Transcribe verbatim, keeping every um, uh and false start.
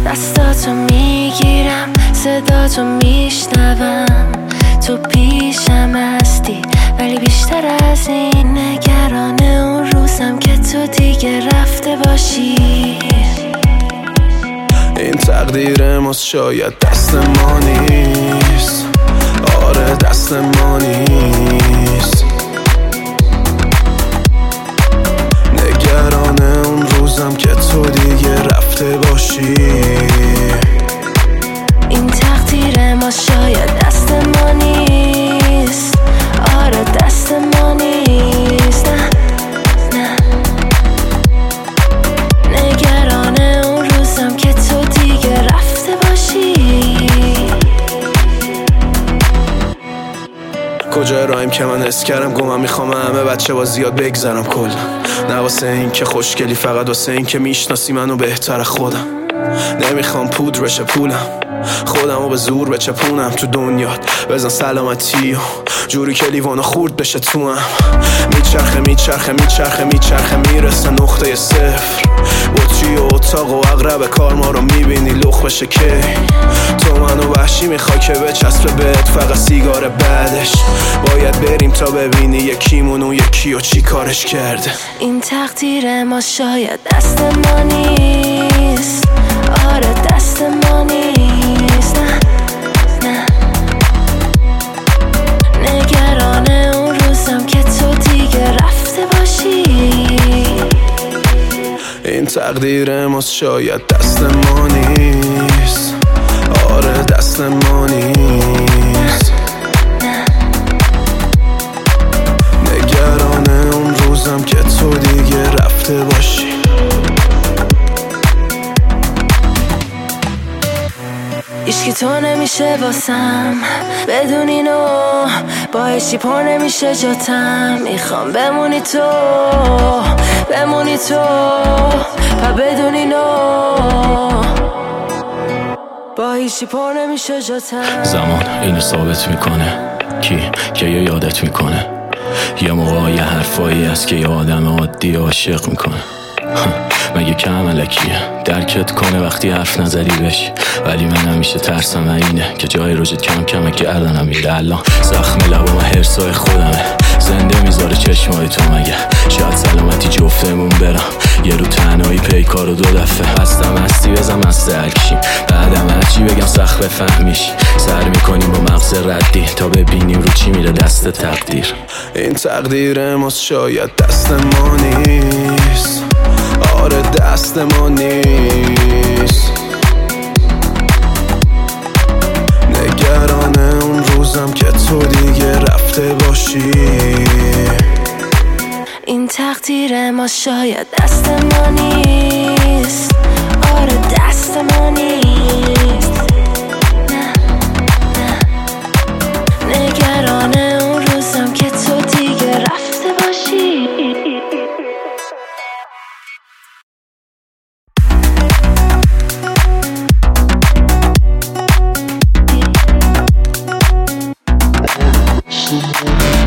دستاتو میگیرم، صداتو میشنوم، تو پیشم هستی ولی بیشتر از این نگران اون روزم که تو دیگه رفته باشی. این تقدیر ماست، شاید دست ما نیست. آره دست ما نیست. نگران اون روزم که تو دیگه رفته باشی. این تقدیر ما شاید دست ما نیست. آره دست ما نیست. نه نه نگران اون روزم که تو دیگه رفته باشی. کجا رایم که من حس کردم گمم، میخوام همه بچه با زیاد بگذرم کل. نه واسه این که خوشگلی، فقط واسه این که میشناسی منو بهتر خودم. نمیخوام پودر بشه پولم، خودمو به زور بچپونم تو دنیات. بزن سلامتی و جوری که لیوانو خورد بشه تو هم. میچرخه میچرخه میچرخه میچرخه میرسه نقطه صفر. بطری و اتاق و اغرب کار ما رو میبینی لخ بشه که تو منو وحشی میخوای که بچسبه بهت فقط سیگار بعدش. باید بریم تا ببینی یکیمون و یکی و چی کارش کرده. این تقدیر ما شاید دست ما نیست. آره دست ما نیست. نه نه نگران اون روزم که تو دیگه رفته باشی. این تقدیر ماست، شاید دست ما نیست. آره دست ما نیست. نگران اون روزم که تو دیگه رفته باشی. عشقی تو نمیشه واسم بدون اینو، با عشقی پر نمیشه جاتم. میخوام بمونی تو بمونی تو و بدون اینو، با عشقی پر نمیشه جاتم. زمان اینو ثابت میکنه کی که یه یادت میکنه. یه موقع یه حرفایی هست که یه آدم عادی عاشق میکنه. مگه کم علکیه درکت کنه وقتی حرف نظری بشی. ولی من همیشه ترسم اینه که جای روزت کم کمه که الانم میره. الان زخم لبام هرسای خودمه، زنده میذاره چشمای تو. مگه شاید سلامتی جفتمون برم یه رو تنهایی پیکار و دو دفعه. هستم هستی بزن مست هرکشیم، بعدم هرچی بگم سخت بفهمیش. سر میکنیم با مغز ردی تا ببینیم رو چی میره دست تقدیر. این تقدیر ماست، شاید دست ما نیست. آره دست ما نیست. نگران اون روزم که تو دیگه رفته باشی. این تقدیر ما شاید دست ما نیست. آره دست ما نیست. نه نه نگران اون روزم که تو دیگه رفته باشی. Some